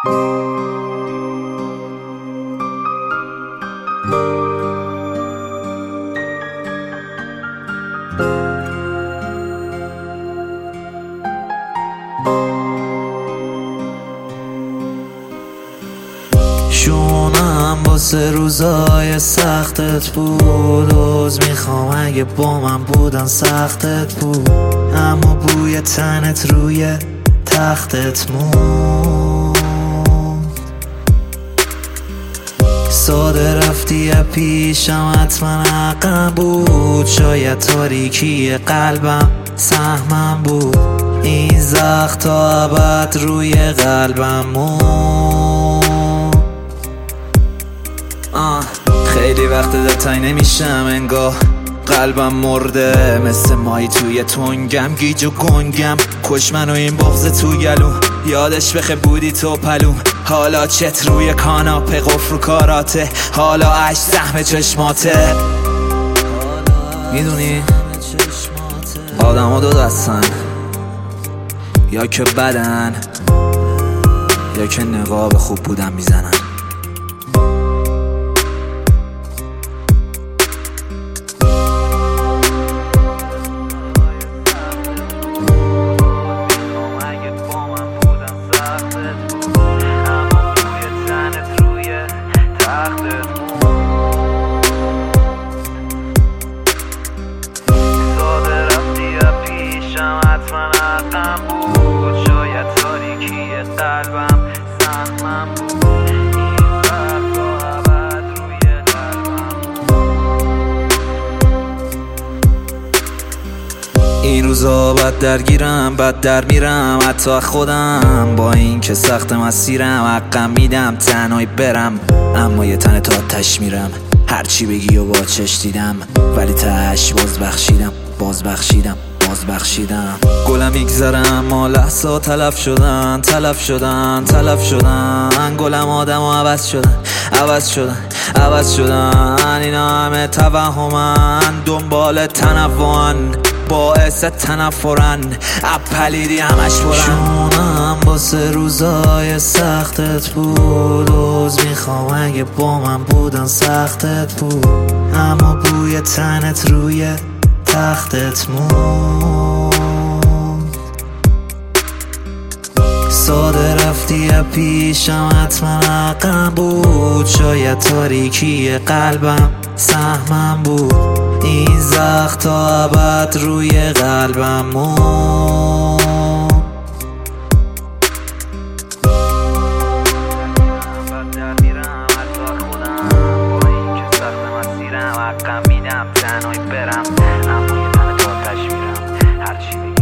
شونم واسه روزای سختت بود، عوض میخوام اگه با من بودن سختت بود، اما بوی تنت روی تختت موند. ساده رفتی پیشم حتما حقم بود، شاید تاریکی قلبم سهمم بود، این زخم تا ابد روی قلبم موند. خیلی وقت دلتنگ نمیشم انگار، قلبم مرده مثل مایی توی تنگم، گیج و گنگم کش منو این بغض تو گلوم، یادش بخه بودی تو پلوم، حالا چت روی کاناپه قفل و کاراته، حالا عشق زحم چشماته. میدونی آدم ها دو دستن، یا که بدن یا که نقاب خوب بودن میزنن. شاید تاریکی قلبم سهمم بود، این زخم تا ابد روی قلبم. این روزا بد درگیرم بد در میرم حتی خودم، با این که سخت مسیرم حقم میدم تنهایی برم، اما یه تن تا آتش میرم، هرچی بگی و با چش دیدم، ولی تهش باز بخشیدم. گلم میگذرم اما لحظه تلف شدن گلم آدم و عوض شدن اینا همه توهمن، دنبال تنوعن باعث تنفرن، اپلیدی همش برن. شونم واسه روزای سختت بود، عوض میخوام اگه با من بودن سختت بود، اما بوی تنت روی تختت موند. ساده رفتی پیشم حتما حقم بود، شاید تاریکی قلبم سهمم بود، این زخم تا ابد روی قلبم موند. حقم میدم تنهایی برم، اما یه تنه تا آتش میرم، هرچی بگی